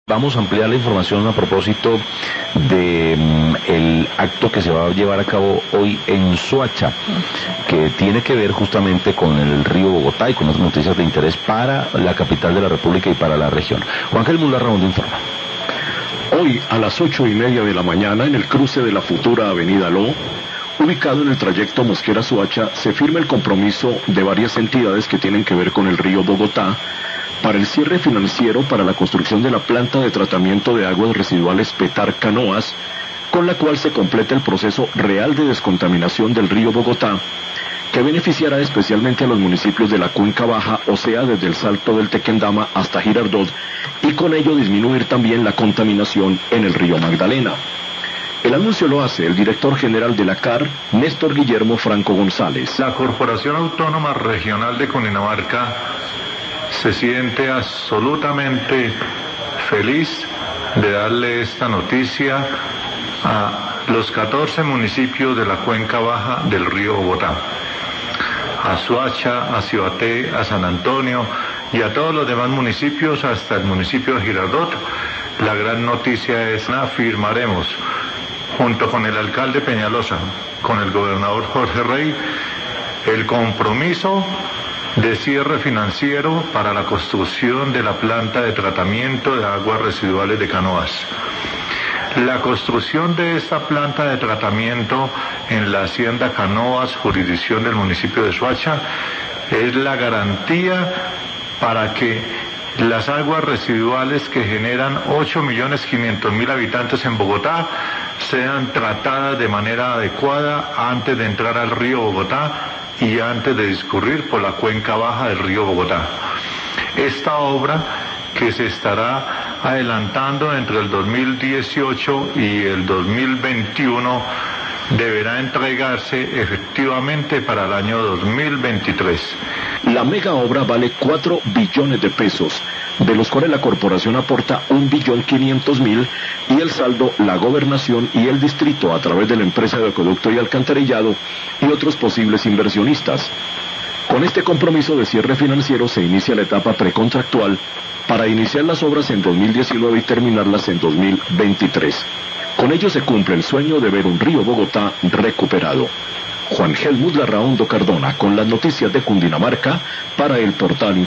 Vamos a ampliar la información a propósito de el acto que se va a llevar a cabo hoy en Soacha, que tiene que ver justamente con el río Bogotá y con otras noticias de interés para la capital de la República y para la región. Juan Gelmus Larraondo informa. Hoy a las 8:30 de la mañana, en el cruce de la futura avenida Ló, ubicado en el trayecto Mosquera-Soacha, se firma el compromiso de varias entidades que tienen que ver con el río Bogotá para el cierre financiero para la construcción de la planta de tratamiento de aguas residuales Petar-Canoas, con la cual se completa el proceso real de descontaminación del río Bogotá, que beneficiará especialmente a los municipios de la Cuenca Baja, o sea, desde el Salto del Tequendama hasta Girardot, y con ello disminuir también la contaminación en el río Magdalena. El anuncio lo hace el director general de la CAR, Néstor Guillermo Franco González. La Corporación Autónoma Regional de Cundinamarca se siente absolutamente feliz de darle esta noticia a los 14 municipios de la Cuenca Baja del río Bogotá, a Soacha, a Cibaté, a San Antonio y a todos los demás municipios hasta el municipio de Girardot. La gran noticia es: firmaremos junto con el alcalde Peñalosa, con el gobernador Jorge Rey, el compromiso de cierre financiero para la construcción de la planta de tratamiento de aguas residuales de Canoas. La construcción de esta planta de tratamiento en la hacienda Canoas, jurisdicción del municipio de Soacha, es la garantía para que las aguas residuales que generan 8.500.000 habitantes en Bogotá sean tratadas de manera adecuada antes de entrar al río Bogotá y antes de discurrir por la cuenca baja del río Bogotá. Esta obra, que se estará adelantando entre el 2018 y el 2021, deberá entregarse efectivamente para el año 2023. La mega obra vale 4 billones de pesos, de los cuales la corporación aporta 1.500.000 y el saldo la gobernación y el distrito a través de la empresa de acueducto y alcantarillado y otros posibles inversionistas. Con este compromiso de cierre financiero se inicia la etapa precontractual para iniciar las obras en 2019 y terminarlas en 2023. Con ello se cumple el sueño de ver un río Bogotá recuperado. Juan Gelmus Larraondo Cardona con las noticias de Cundinamarca para el portal